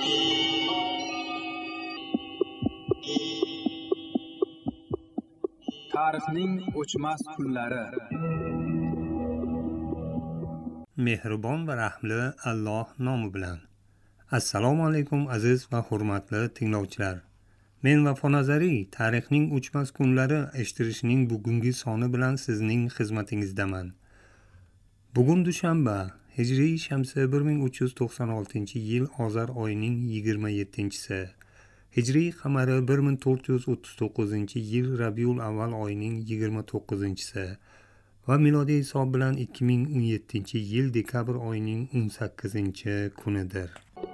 Tarixning o'chmas kunlari. Mehribon va rahmli Alloh nomi bilan. Assalomu alaykum aziz va hurmatli tinglovchilar. Men Vafo Nazariy tarixning o'chmas kunlari eshittirishning bugungi soni bilan sizning xizmatingizdaman. Bugun dushanba, Hijriy shamsi 1396-yil Ozar oyining 27-si. Hijriy qamari 1439-yil Rabiul avval oyining 29-si va milodiy hisob bilan 2017-yil dekabr oyining 18-kunidir.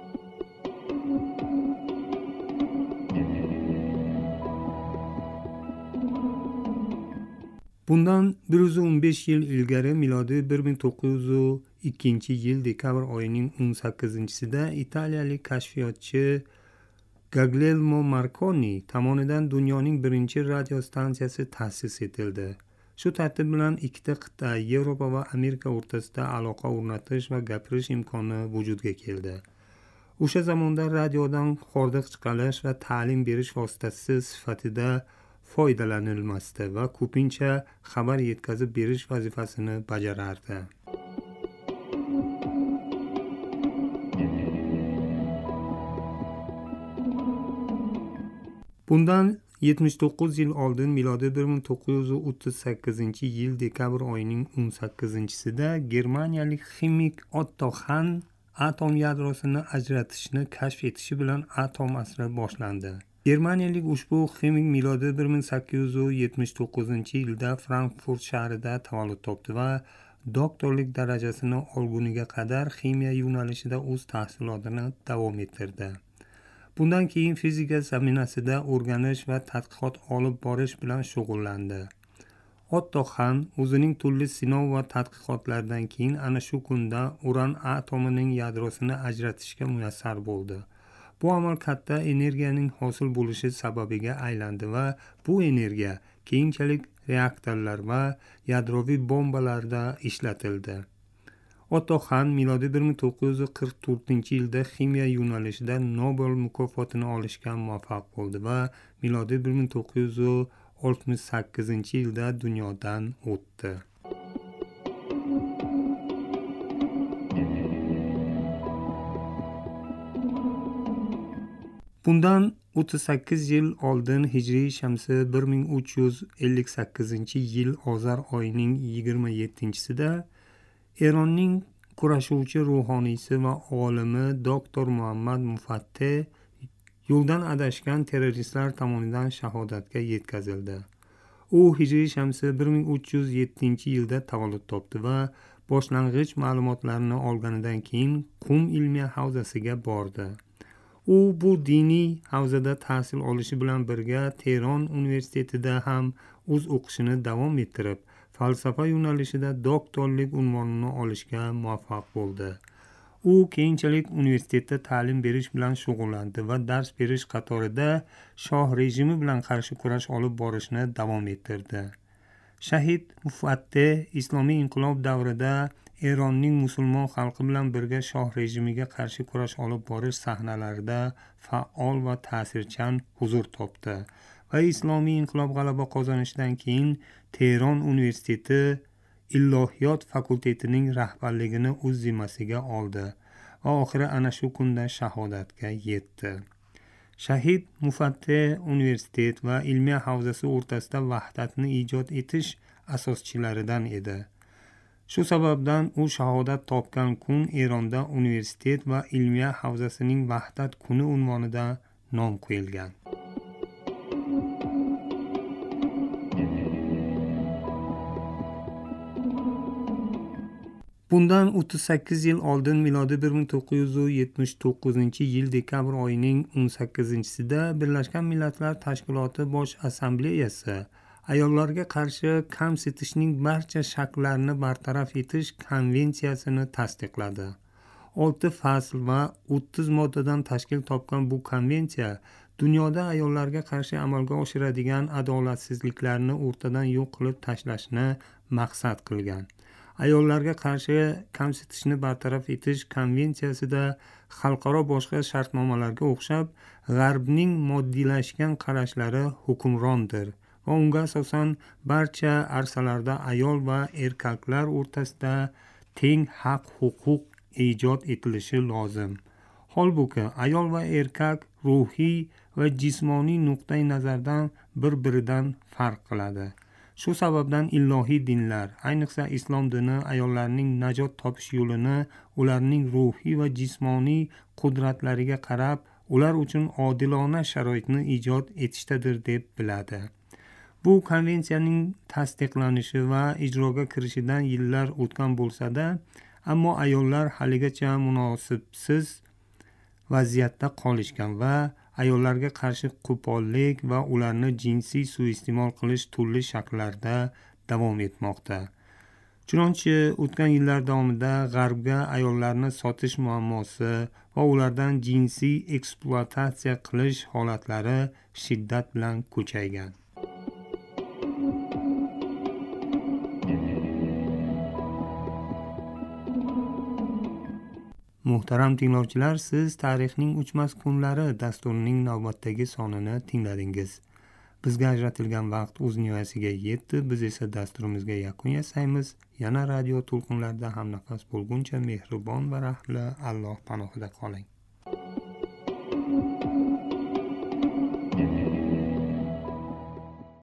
Bundan 115 yil ilgari milodiy 1902-yil dekabr oyining 18-sida italiyalik kashfiyotchi Guglielmo Marconi tomonidan dunyoning birinchi radio stansiyasi ta'sis etildi. Shu tartib bilan ikkita qit'a, Yevropa va Amerika o'rtasida aloqa o'rnatish va gapirish imkoni vujudga keldi. O'sha zamonda radiodan hordiq chiqarish va ta'lim berish vositasi sifatida foydalanilmasdi va ko'pincha xabar yetkazib berish vazifasini bajarardi. Bundan 79 yil oldin milodiy 1938-yil dekabr oyining 18-sida germaniyalik ximik Otto Hahn atom yadrosini ajratishni kashf etishi bilan atom asri boshlandi. Germaniyalik ushbu ximik milodiy 1879-yilda Frankfurt shahrida tavallud topdi va doktorlik darajasini olguniga qadar ximiya yo'nalishida o'z tahsilotini davom ettirdi. Bundan keyin fizika zaminasida o'rganish va tadqiqot olib borish bilan shug'ullandi. Otto Hahn o'zining turli sinov va tadqiqotlaridan keyin ana shu kunda uran atomining yadrosini ajratishga muyassar bo'ldi. Bu amal katta energiyaning hosil bo'lishi sababiga aylandi va bu energiya keyinchalik reaktorlar va yadroviy bombalarda ishlatildi. Otto Hahn milodiy 1944-yilda ximiya yo'nalishida Nobel mukofotini olishga muvaffaq bo'ldi va milodiy 1968-yilda dunyodan o'tdi. Bundan 38 yil oldin Hijriy shamsi 1358-yil Ozar oyining 27-sida Eronning kurashuvchi ruhoniysi va olimi Dr. Muhammad Mufatteh yo'ldan adashgan terroristlar tomonidan shahodatga yetkazildi. U Hijriy shamsi 1307-yilda tavallud topdi va boshlang'ich ma'lumotlarni olganidan keyin Qum ilmiya havzasiga bordi. U bu diniy havzada tahsil olishi bilan birga Tehron universitetida ham o'z o'qishini davom ettirib, falsafa yo'nalishida doktorlik unvonini olishga muvaffaq bo'ldi. U keyinchalik universitetda ta'lim berish bilan shug'ullandi va dars berish qatorida shoh rejimi bilan qarshi kurash olib borishni davom ettirdi. Shahid Mufatteh islomiy inqilob davrida Eronning musulmon xalqi bilan birga shoh rejimiga qarshi kurash olib borish sahnalarida faol va ta'sirchan huzur topdi va islomiy inqilob g'alaba qozonishidan keyin Tehron universiteti Illohiyot fakultetining rahbarligini o'z zimmasiga oldi va oxiri ana shu kunda shahodatga yetdi. Shahid Mufatteh universitet va ilmiya havzasi o'rtasida vahdatni ijod etish asoschilaridan edi. Shu sababdan u shahodat topgan kun Eronda universitet va ilmiya havzasining vahdat kuni unvonida nom qo'yilgan. Bundan 38 yil oldin milodiy 1979-yil dekabr oyining 18-sida Birlashgan Millatlar Tashkiloti Bosh Assambleyasi ayollarga qarshi kamsitishning barcha shaklarini bartaraf etish konvensiyasini tasdiqladi. 6 fasl va 30 moddadan tashkil topgan bu konvensiya dunyoda ayollarga qarshi amalga oshiradigan adolatsizliklarni o'rtadan yo'q qilib tashlashni maqsad qilgan. ayollarga qarshi kamsitishni bartaraf etish konvensiyasida xalqaro boshqa shartnomalarga o'xshab G'arbning moddiylashgan qarashlari hukmrondir va unga asosan barcha arsalarda ayol va erkaklar o'rtasida teng haq-huquq ijod etilishi lozim. Holbuki ayol va erkak ruhiy va jismoniy nuqtai nazardan bir-biridan farq qiladi. Shu sababdan ilohiy dinlar, ayniqsa islom dini ayollarning najot topish yo'lini ularning ruhiy va jismoniy qudratlariga qarab, ular uchun odilona sharoitni ijod etishdadir deb biladi. Bu konvensiyaning tasdiqlanishi va ijroga kirishidan yillar o'tgan bo'lsa-da, ammo ayollar haligacha munosibsiz vaziyatda qolishgan va ayollarga qarshi qo'pollik va ularni jinsiy suiiste'mol qilish turli shakllarda davom etmoqda. Chunonchi o'tgan yillar davomida G'arbga ayollarni sotish muammosi va ulardan jinsiy ekspluatatsiya qilish holatlari shiddat bilan kuchaygan. Muhtaram tinglovchilar, siz Tarixning o'chmas kunlari dasturining navbatdagi sonini tingladingiz. Bizga ajratilgan vaqt o'z nihoyasiga yetdi. Biz esa dasturimizga yakun yasaymiz. Yana radio to'lqinlarida hamnafas bo'lguncha mehribon va rahmli Alloh panohida qoling.